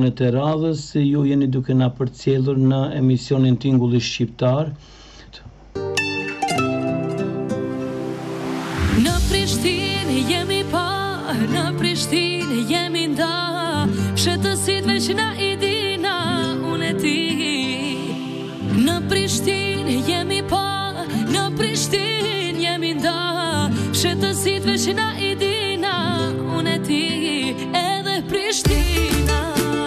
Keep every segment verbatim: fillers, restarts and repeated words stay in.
emisionet e radhës, ju jeni duke na përcjellur në emisionin Tingulli Shqiptar. Në Prishtinë jemi pa, në Prishtinë jemi nda, fshetësit veç na i dina, unë e ti. Në Prishtinë jemi pa, në Prishtinë jemi nda, fshetësit veç na i dina, unë e ti, edhe Prishtina.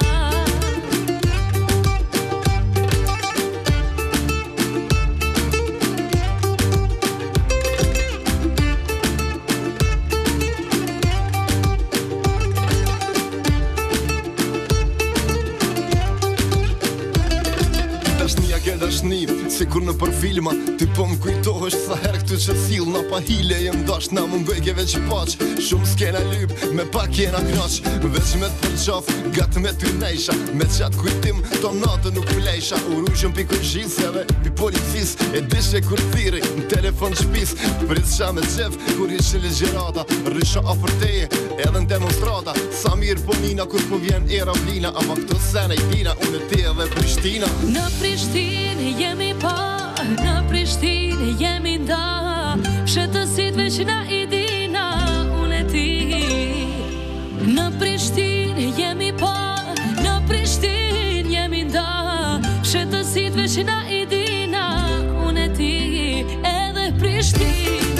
Dashni, sikur në për filma, ty po më kujtohesh sa herë këtu që sill na pa hile jem dash na më bëjke veç paq, shumë s'kena lyp, me pak jena knaq, veç me të përqaf, gatë me ty nejsha, me qatë kujtim, to natë nuk plejsha, u rujshëm pi kërgjisjeve, pi policis, e dishe kur thiri, në telefon shpis, pritësha me qef, kur ishe legjerata, rrisha afer teje, edhe në demonstrata, sa mirë po nina kur po vjen era vlina, ama këto sene i tina, unë e ti edhe Prishtina. Në Prishtinë jemi pa, në Prishtinë jemi nda, fshetësit veç na i dina, unë e ti. Në Prishtinë jemi pa, në Prishtinë jemi nda, fshetësit veç na i dina, unë e ti, edhe Prishtina.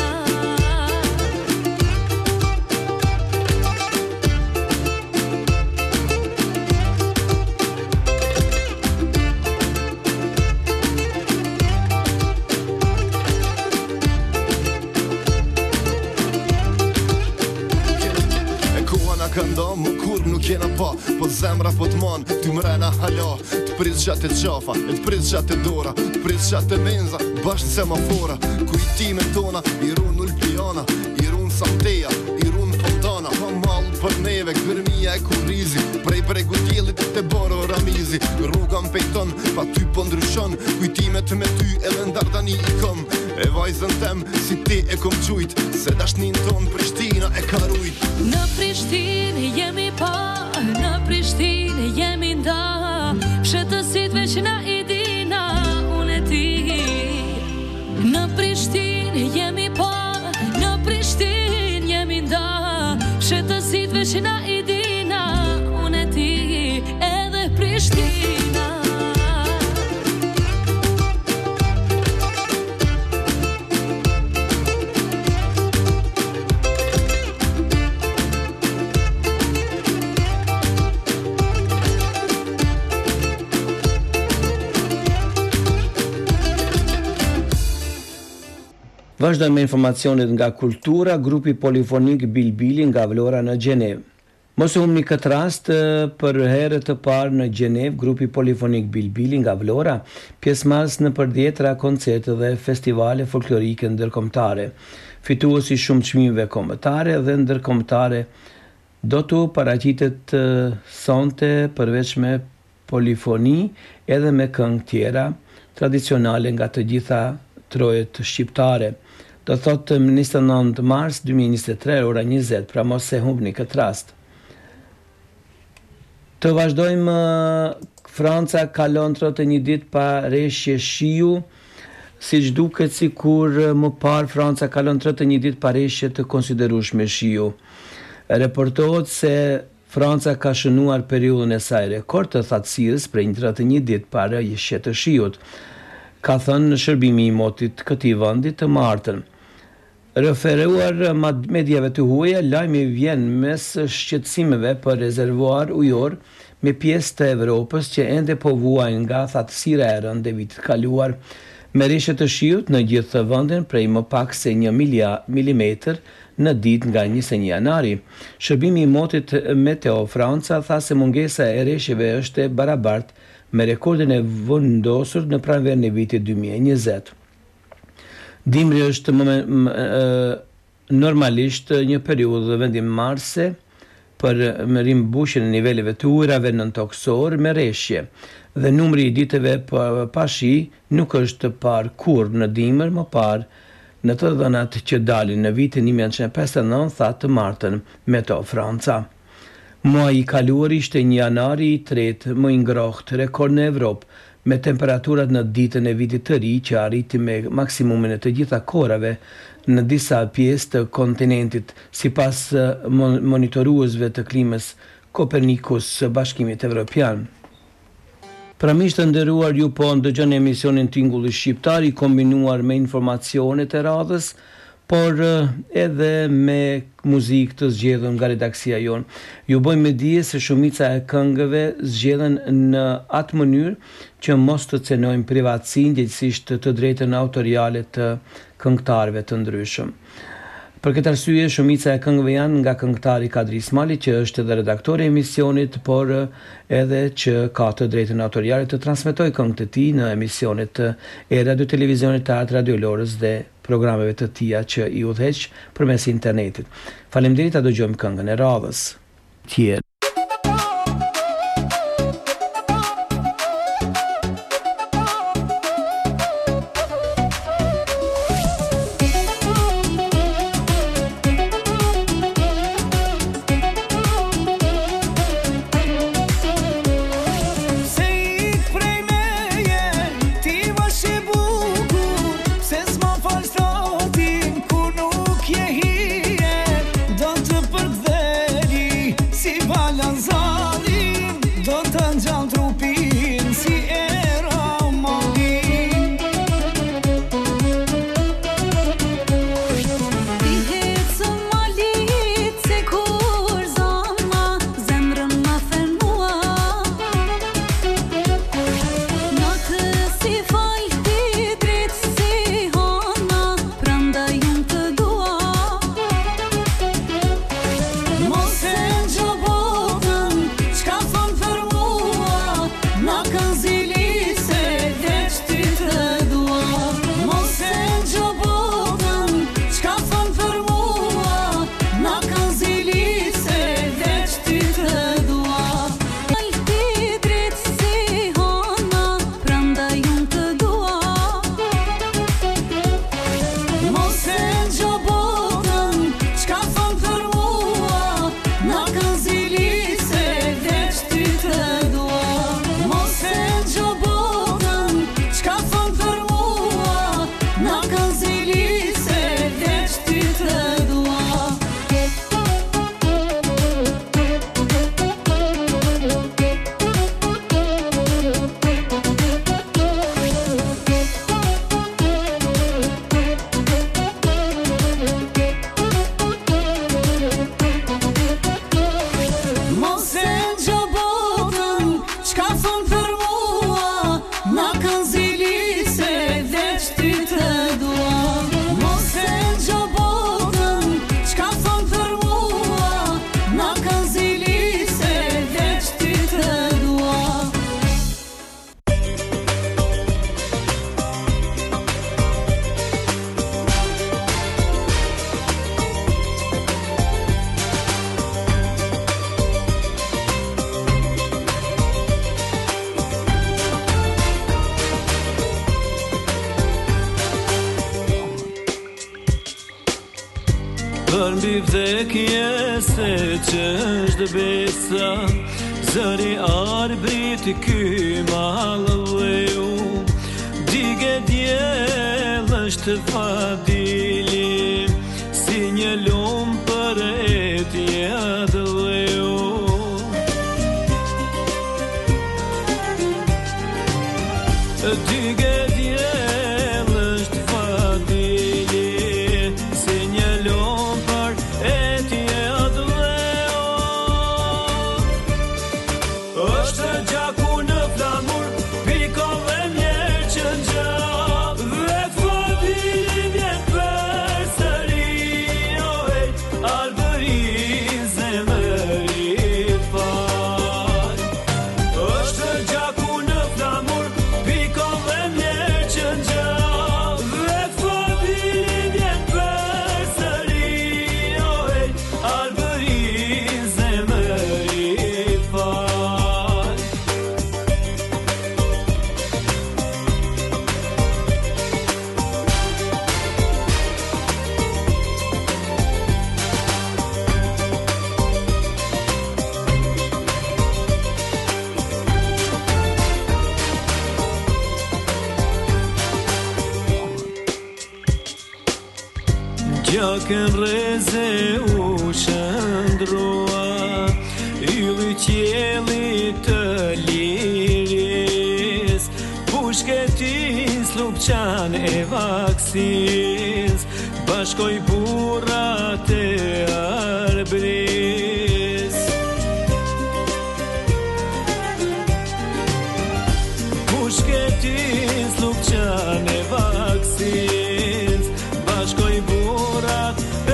Këndo, më kur nuk jena pa, po zemra po t'man, ty mrena hala, t'prit qatë e qafa, e t'prit qatë e dora, t'prit qatë e menza, bashkë semafora, kujtimet tona, i run ulpiana, i run samteja, i run fontana, pa malë për neve, gërmija e kurizi, prej bregu tjelit të boro ramizi, rruga m'pejton, pa ty po ndryshon, kujtimet me ty edhe ndardani i këm, e vajzën tem, si ti e kom qujt, se dashnin ton Prishtina e ka rujt. Në Prishtinë jemi pa, në Prishtinë jemi nda, fshetësit veç na i dina, unë e ti. Në Prishtinë jemi pa, në Prishtinë jemi nda, fshetësit veç na i dina, unë e ti, edhe Prishtina. Vazhdojmë me informacionet nga kultura, grupi polifonik Bilbili nga Vlora në Gjenev. Mos e humni këtë rast, për herë të parë në Gjenev, grupi polifonik Bilbili nga Vlora pjesëmarrës në përdhjetra koncerte dhe festivale folklorike ndërkombëtare. Fituesi shumë çmimeve kombëtare dhe ndërkombëtare do të paraqitet sonte përveç me polifoni edhe me këngë tjera tradicionale nga të gjitha trojet shqiptare. Do thotë njëzet e nëntë mars dy mijë e njëzet e tre ora njëzet, pra mos e humbni këtë rast. Të vazhdojmë, Franca kalon trotë një ditë pa reshje shiu, siç duket sikur më parë Franca kalon trotë një ditë pa reshje të konsiderueshme shiu. Reportohet se Franca ka shënuar periudhën e saj rekord të thatësirës për një trotë një ditë pa reshje të shiut, ka thënë në shërbimi i motit këtij vendi të martën. Referuar mediave të huaja, lajmi vjen mes shqetësimeve për rezervuar ujor me pjesë të Evropës që ende po vuajnë nga thatësira e rëndë e vitit kaluar, me reshje të shiut në gjithë vendin prej më pak se një milimetër në ditë nga njëzet e një janari. Shërbimi i motit Meteo Franca tha se mungesa e reshjeve është e barabartë me rekordin e vendosur në pranverën e vitit dy mijë e njëzet. Dimri është normalisht një periudhë vendim marse për rimbushjen e niveleve të ujrave nëntoksor me reshje dhe numri i ditëve pa shi nuk është parë kurrë në dimër, më parë në të dhënat që dalin në vitin një mijë e nëntëqind e pesëdhjetë, tha të martën Meteo Franca. Muaji i kaluar ishte një janari i tretë më i ngrohtë rekord në Evropë, me temperaturat në ditën e vitit të ri që arriti me maksimumin e të gjitha kohërave në disa pjesë të kontinentit, sipas monitoruesve të klimës Copernicus së Bashkimit Evropian. Pra miq të nderuar, ju po ndëgjoni emisionin Tingulli Shqiptar i kombinuar me informacionet e radhës, por edhe me muzikë të zgjedhur nga redaksia jonë. Ju bëjmë me dije se shumica e këngëve zgjedhen në atë mënyrë që mos të cenojmë privatësinë, gjithsesi të drejtën autoriale të këngëtarëve të ndryshëm. Për këtë arsye, shumica e këngëve janë nga këngëtari Kadri Ismali, që është edhe redaktori i emisionit, por edhe që ka të drejtën autoriale të transmetojë këngët e tij në emisionet e radio televizionit të Art Radio Lorës dhe programeve të tija që i udhëheq përmes internetit. Faleminderit, ta dëgjojmë këngën e radhës. Tjerë. Për mbi vdekje se që është besa, zëri arbriti ky malëveu, dige djel është fadili, si një lumë për etje adheu. Dige djel është fadili, si një lumë për etje adheu. Është gjaku në flamur, pikove mjerë që ngja, dhe fadili vjen për sëri, oj, albëri zemëri fal. Është gjaku në flamur, pikove mjerë që ngja, dhe fadili vjen për sëri, oj, albëri zemëri fal. Gjakën reze u shëndrua, ylli qjeli të liris, pushketis lupçan e vaksis, bashkoj burrat e arbris. Pushketis lupçan e vaksis, bashkoj burrat e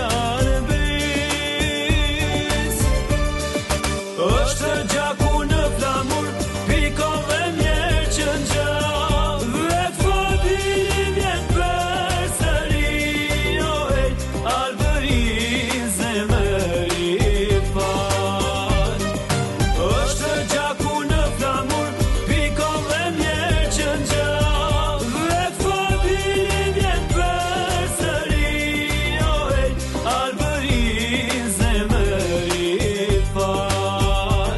arbris. Është gjaku në flamur, piko dhe mjerë që ngjall, dhe familje vjen përsëri, oj, albëri zemëri fal. Është gjaku në flamur, piko dhe mjerë që ngjall, dhe familje vjen përsëri, oj, albëri zemëri fal.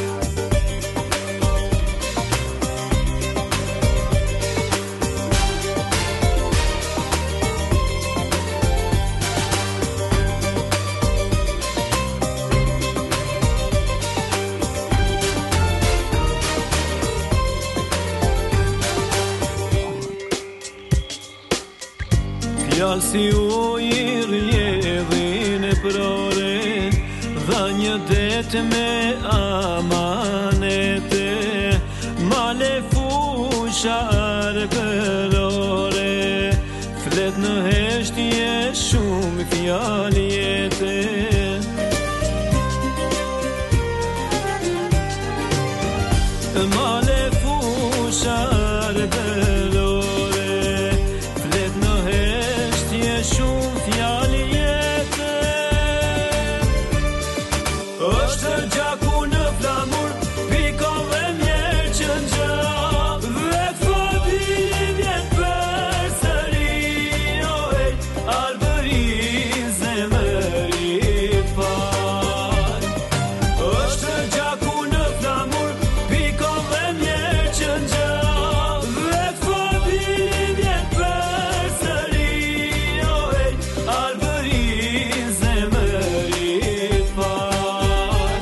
Fjallë si ujë rjedhin e prore, dha një det me amanete, male fusha arbërore, flet në heshtje shumë fjallë jete. Male fusha arbërore, flet në heshtje shumë fjallë jete. Është gjaku në flamur, piko dhe mjerë që ngjall, dhe familje vjen përsëri, oj, albëri zemëri fal. Është gjaku në flamur, piko dhe mjerë që ngjall, dhe familje vjen përsëri, oj, albëri zemëri fal.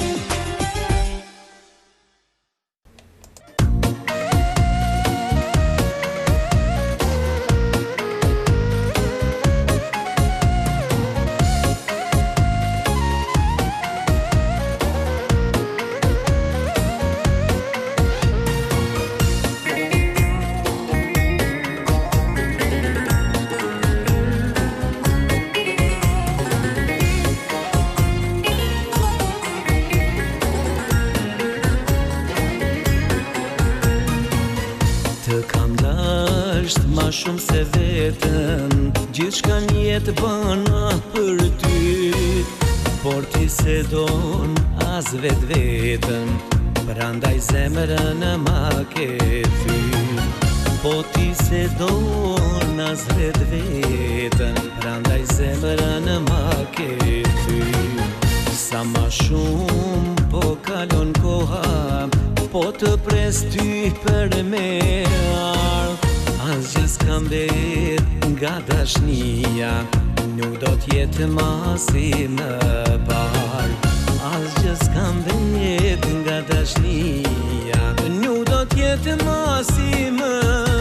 Të kam dasht ma shumë se vetën, gjithçka njetë bëna për ty, por ti se don as vet vetën, prandaj zemrën ma ke thyr. Po ti se don as vet vetën, prandaj zemrën ma ke thyr. Sa ma shumë po kalon koha, po të pres ty për me ardh, asgjë s'kam bet nga dashnia, nuk do t'jetë ma si më parë. Asgjë s'kam bet nga dashnia, nuk do t'jetë ma si më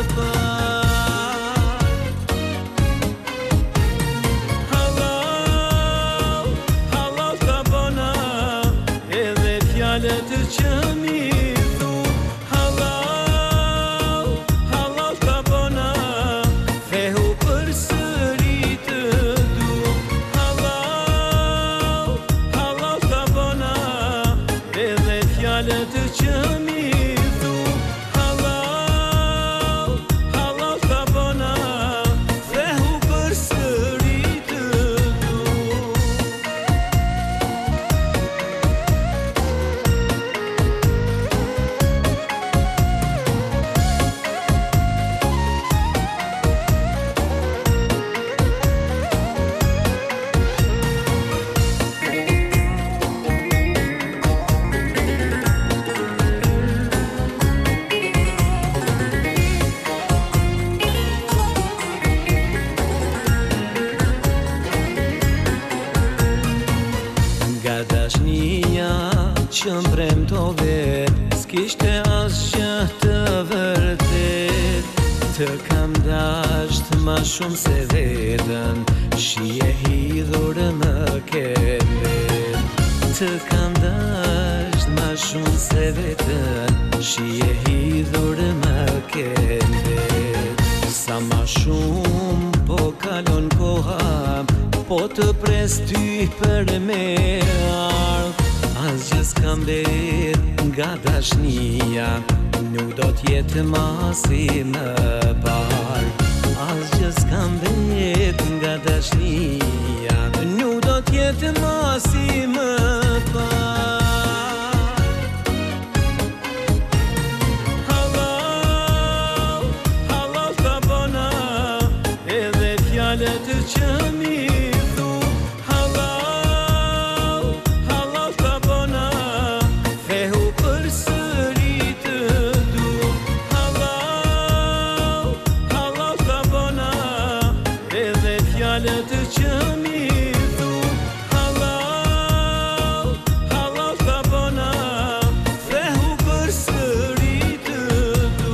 parë. Halal, halal ka bona, edhe fjalët që mi thu. Halal, halal ka bona, fehu përsëri të du. Halal, halal ka bona, edhe fjalët që mi thu. Halal, halal ka bona, fehu përsëri të du. s'kishte asgjë të vërtet, të kam dasht ma shumë se vetën, shi e hidhur më kelet. Të kam dasht ma shumë se vetën, shi e hidhur më kelet. Sa ma shumë po kalon koha, po të pres ty për me ardh, asgjë s'kam bet nga dashnia, nuk do t'jetë ma si më parë. Asgjë s'kam bet nga dashnia, nuk do t'jetë ma si më parë. Halal, halal ta bona, edhe fjalët që mi thu. Halal, halal ta bona, thehu përsëri të du. Halal, halal ta bona, edhe fjalët që mi thu. Halal, halal ta bona, thehu përsëri të du.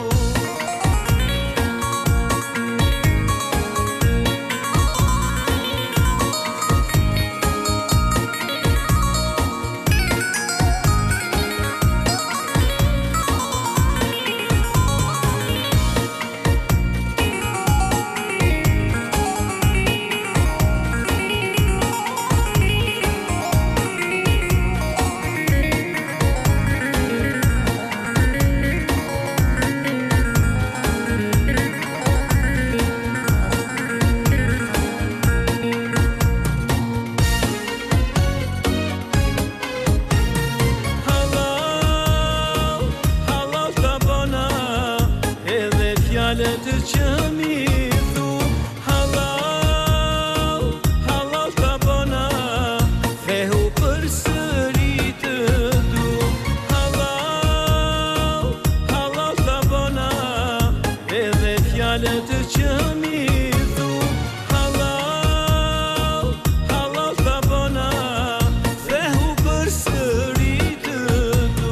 Halal, halal ta bona, edhe fjalët që mi thu. Halal, halal ta bona, thehu përsëri të du. Halal, halal ta bona, edhe fjalët që mi thu. Halal, halal ta bona, thehu përsëri të du.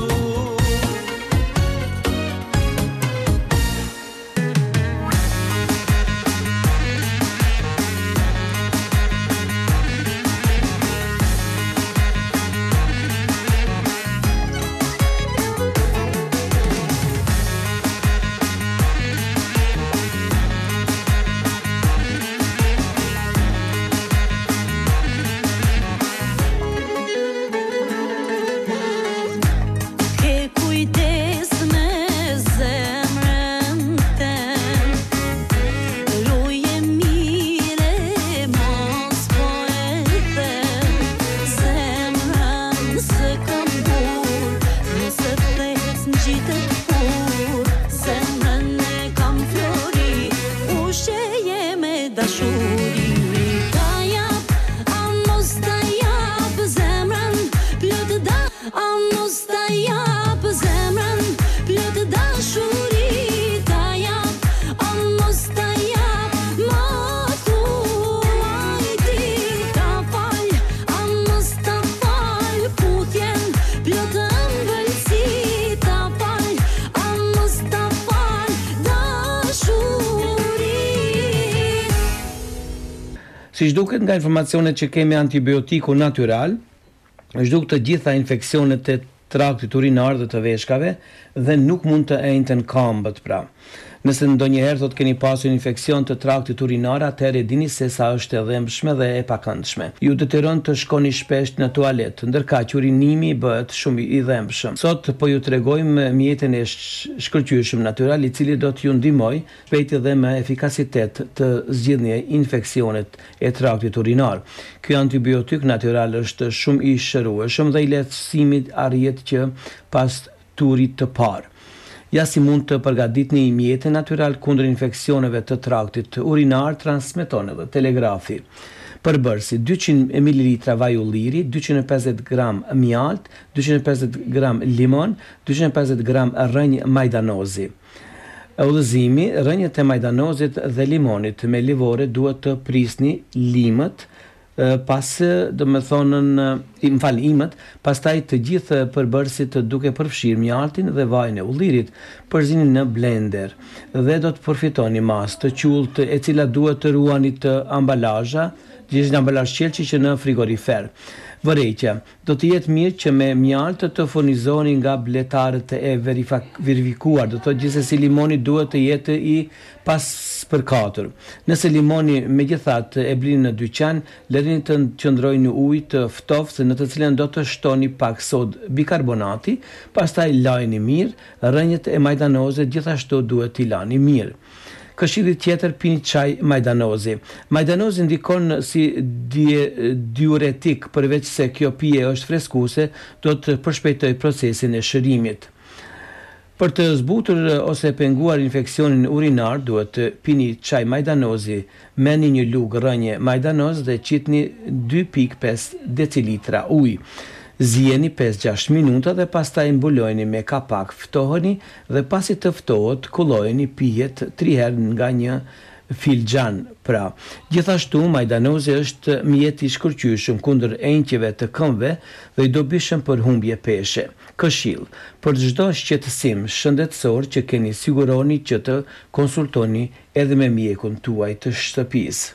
Ke kujdes me zemrën tem, roje mire mos po e them. Zemrën se kam bur, nëse pres n'gjitët kur. Zemrën e kam flori, ushqeje me dashuri. Ta jap, a mos ta jap zemrën, plot da, a mos ta jap zemrën, plot dashuri. Ta jap, a mos ta jap, ma thuaj ti. Ta fal, a mos ta fal, putjen, plot ëmbëlsi. Ta fal, a mos ta fal, dashuri. Si duket nga informacionet që kemi antibiotiku natyral, zhduk të gjitha infeksionet e traktit urinar dhe të veshkave dhe nuk mund të ejnë këmbët pra. Nëse ndonjëherë thot keni pasur infeksion të traktit urinar, atëherë dini se sa është e dhëmbshme dhe e pakëndshme. Ju detyron të shkoni shpesh në tualet, ndërkaq urinimi bëhet shumë i dhëmbshëm. Sot po ju tregojmë mjetin e shkëlqyeshëm natyral i cili do t'ju ndihmoj shpejt dhe me efikasitet të zgjidhni infeksionet e traktit urinar. Ky antibiotik natyral është shumë i shërueshëm dhe i lehtësimit arrihet që pas turit të parë. Ja si mund të përgatitni mjetin natyral kundër infeksioneve të traktit urinar, transmeton edhe telegrafi. Përbërësi dyqind mililitra vaj ulliri, dyqind e pesëdhjetë gram mjalt, dyqind e pesëdhjetë gram limon, dyqind e pesëdhjetë gram rënjë majdanozi. Udhëzimi, rënjët e majdanozit dhe limonit me livore duhet të prisni limët pas do me thonën më fal imët, pastaj të gjithë përbërësit duke përfshirë mjaltin dhe vajin e ullirit, përzini në blender dhe do të përfitoni masë të qullt e cila duhet të ruani të ambalazha, gjithë në ambalazh qelçi që në frigorifer. Vërejtja, do të jetë mirë që me mjalt të furnizoni nga bletarët e verifikuar, do të thotë gjithsesi limoni duhet të jetë i pas përkatur. Nëse limoni megjithatë e blini në dyqan, lërini të qëndrojë në ujë të ftoftë në të cilën do të shtoni pak sodë bikarbonati, pastaj lajini mirë, rrënjët e majdanoze gjithashtu duhet t'i lani mirë. Këshilli tjetër, pini çaj majdanozi. Majdanozi ndikon si diuretik, përveç se kjo pije është freskuese, do të përshpejtoj procesin e shërimit. Për të zbutur ose penguar infeksionin urinar, duhet të pini çaj majdanozi, merrni një lugë rrënje majdanoz dhe qitni dy pikë pesë decilitra ujë. Zjeni pesë gjashtë minuta dhe pastaj mbulojeni me kapak, ftoheni dhe pasi të ftohet, kullojeni pijet tri herë nga një filxhan. Pra, gjithashtu majdanozi është mjet i shkëlqyeshëm kundër enqjeve të këmbëve dhe i dobishëm për humbje peshe. Këshill, për çdo shqetësim shëndetësor që keni, siguroni që të konsultoni edhe me mjekun tuaj të shtëpisë.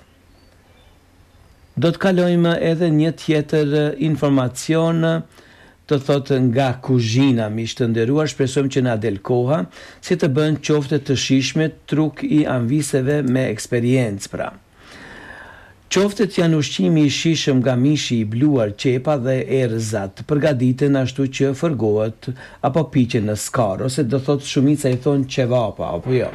Do të kalojmë edhe një tjetër informacion, të thotë nga kuzhina, miq të nderuar, shpresojmë që na del koha, si të bën qofte të shijshme truk i anviseve me eksperiencë pra. Qoftet janë ushqimi i shijshëm nga mishi i bluar, qepa dhe erëzat, përgatiten ashtu që fërgohet apo piqen në skar, ose do thotë shumica i thonë qevapa, apo jo.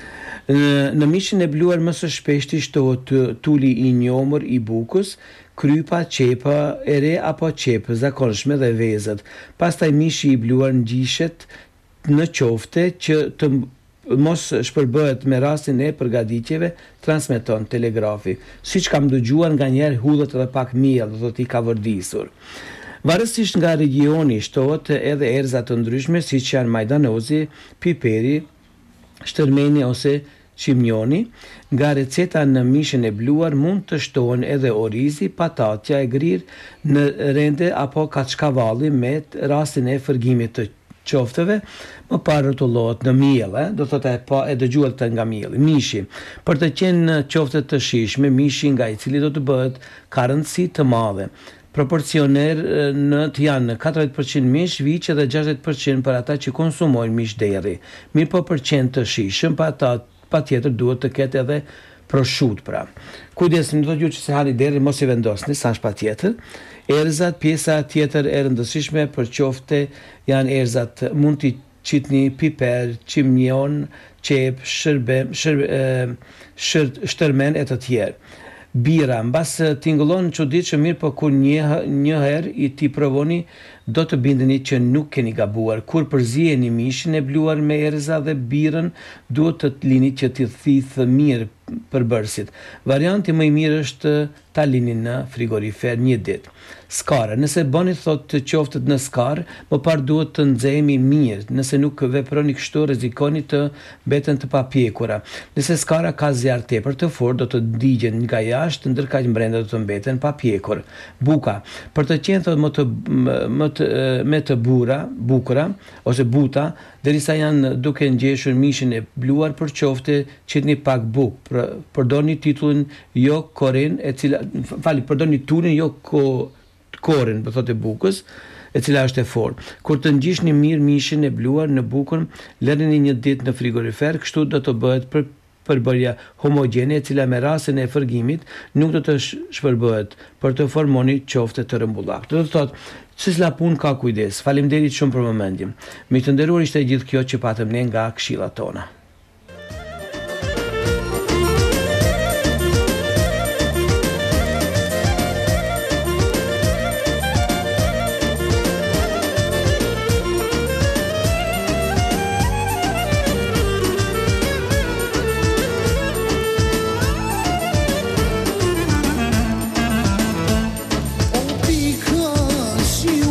Në mishin e bluar më së shpeshti shtohet tuli i njomur i bukës, krypa, qepa e re apo qepë zakonshme dhe vezët. Pastaj mishi i bluar ngjihet në qofte që të mos shpërbëhet me rastin e përgatitjeve, transmeton telegrafi. Siç kam dëgjuar nganjëherë hudhet edhe pak miell, do të i ka vërdisur. Varësisht nga regioni shtohet edhe erëza të ndryshme siç janë majdanozi, piperi, shtërmeni ose qimjoni. Nga receta në mishin e bluar mund të shtohen edhe orizi, patatja e grirë në rende apo kaçkavalli me rastin e fërgimit të qofteve, më parë rrotullohet në miell, eh? do thotë pa e dëgjuar të nga mielli. Mishi, për të qenë qofte të shijshme, mishi nga i cili do të bëhet ka rëndësi të madhe. Proporcioner në të janë katërdhjetë përqind mish, viç dhe gjashtëdhjetë përqind për ata që konsumojnë mish deri. Mirë po për qenë të shijshëm, pa ata patjetër duhet të ketë edhe proshut pra. Kujdes, më thotë ju që se hani deri mos i vendosni, sa është patjetër. Erëzat, pjesa tjetër e rëndësishme për qofte janë erëzat, mund t'i qitni piper, qimjon, qep, shërbem, shërbe, shër, shtërmen e të tjerë. Bira, mbas tingëllon çuditshëm, mirë po kur një, një herë i ti provoni, do të bindeni që nuk keni gabuar. Kur përziheni mishin e bluar me erëza dhe birën, duhet të lini që t'i thithë mirë përbërësit. Varianti më i mirë është ta lini në frigorifer një ditë. Skara, nëse bëni thot të qoftet në skar, më parë duhet të nxehemi mirë. Nëse nuk veproni kështu, rrezikoni të mbeten të papjekura. Nëse skara ka zjarr tepër të fortë, do të digjen nga jashtë, ndërkaq brenda do të mbeten papjekur. Buka, për të qenë thot më të më të me të bura, bukura ose buta, derisa janë duke ngjeshur mishin e bluar për qofte qitni pak bukë. Përdorni titullin jo korin, e cila fali, përdorni tulin jo ko korin, për thotë e bukës, e cila është e fortë. Kur të ngjishni mirë mishin e bluar në bukën, lërini një ditë në frigorifer, kështu do të bëhet për përbërja homogjene, e cila me rastin e fërgimit nuk do të shpërbëhet për të formoni qofte të rëmbullak. Do të thotë, si s'la pun ka kujdes. Faleminderit shumë për momentin. Miq të nderuar, ishte gjithë kjo që patëm ne nga këshillat tona.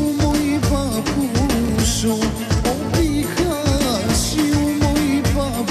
O pika, si u moj papu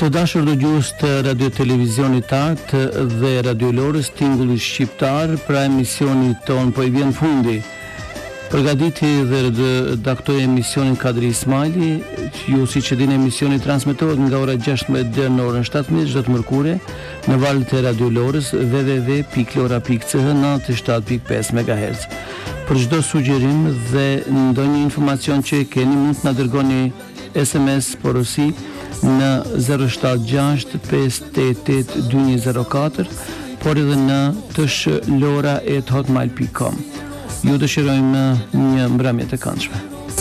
Të dashur dëgjues të Radio Televizionit Art dhe radiolorës Tingulli Shqiptar, pra emisioni ton po i vjen fundi. Përgatiti dhe redaktoi emisionin Kadri Ismaili. Ju siç e dini, emisioni transmetohet nga ora gjashtëmbëdhjetë deri në orën shtatëmbëdhjetë çdo të mërkure në valët e radiolorës w w w pikë lora pikë c h nëntëdhjetë e shtatë pikë pesë megahertz. Për çdo sugjerim dhe ndonjë informacion që keni, mund të na dërgoni S M S porosi në zero shtat gjasht pesë tetë tetë dy një zero katër, por edhe në t s h lora at hotmail pikë com. Ju dëshirojmë një mbrëmje të këndshme.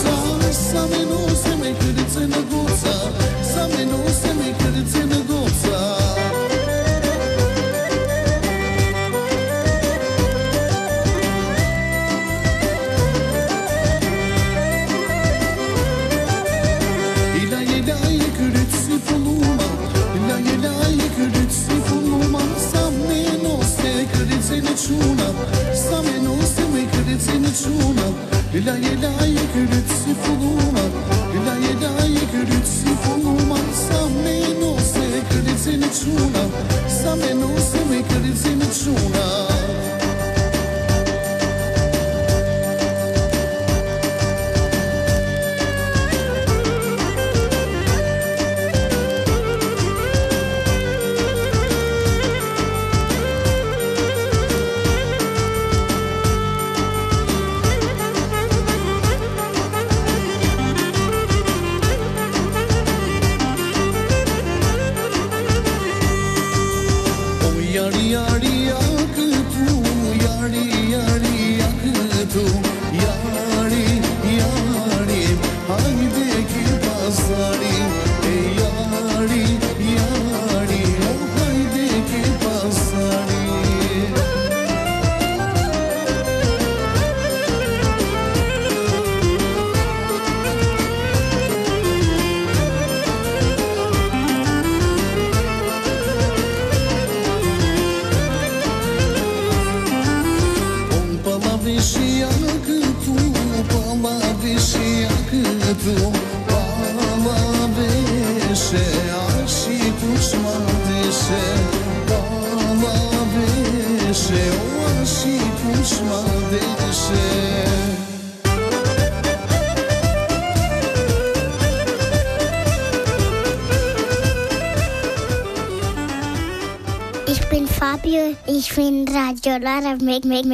Lila jela je kryt si fulluma, lila jela je kryt si fulluma, sa me no se kryt si në quna, sa me no se me kryt si në quna. Ich bin Fabio, ich bin Radiolehrer mit, mit